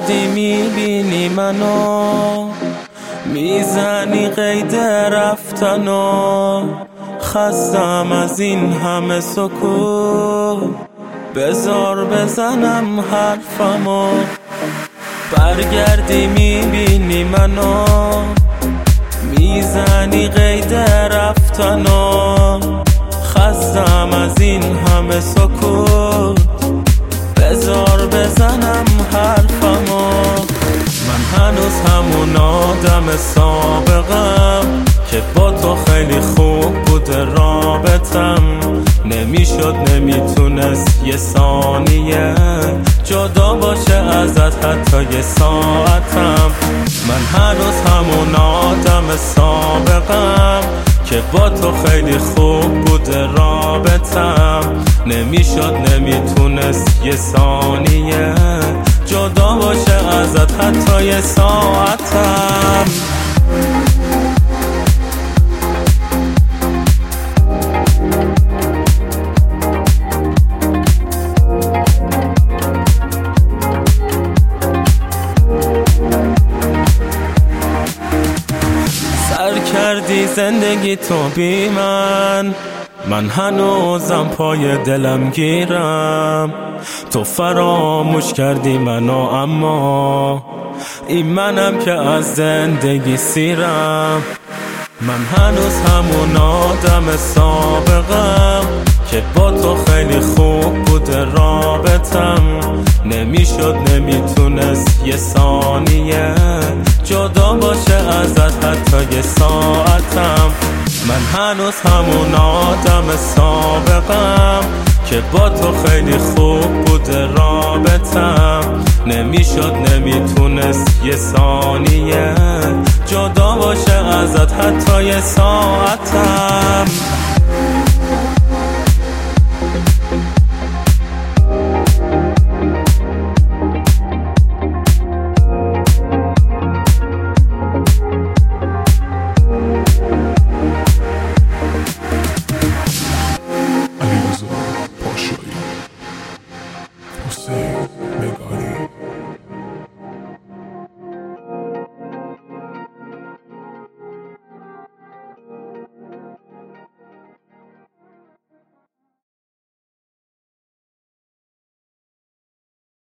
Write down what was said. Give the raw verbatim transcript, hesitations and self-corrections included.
برگردی میبینی منو، میزنی قید رفتنو. خستم از این همه سکوت، بذار بزنم حرفمو. برگردی میبینی منو، میزنی قید رفتنو. خستم از این همه سکوت، بذار بزنم حرفمو. من هنوز همون آدم سابقم که با تو خیلی خوب بود رابطم. نمیشد نمیتونست یه ثانیه جدا باشه ازت حتی یه ساعتم. من هنوز همون آدم سابقم که با تو خیلی خوب بود رابطم. نمیشد نمیتونست یه ثانیه جدا باشه ازت حتی یه ساعتم. سر کردی زندگی تو بی من، من هنوزم پای دلم گیرم. تو فراموش کردی منو، اما این منم که از زندگی سیرم. من هنوز همون آدم سابقم که با تو خیلی خوب بود رابطم. نمیشد نمیتونست یه ثانیه جدا باشه ازت حتی یه ساعتم. من هنوز همون آدم سابقم که با تو خیلی خوب بود رابطم. نمیشد نمیتونست یه ثانیه جدا باشه ازت حتی یه ساعتم. Pashai, Hussein, Mega.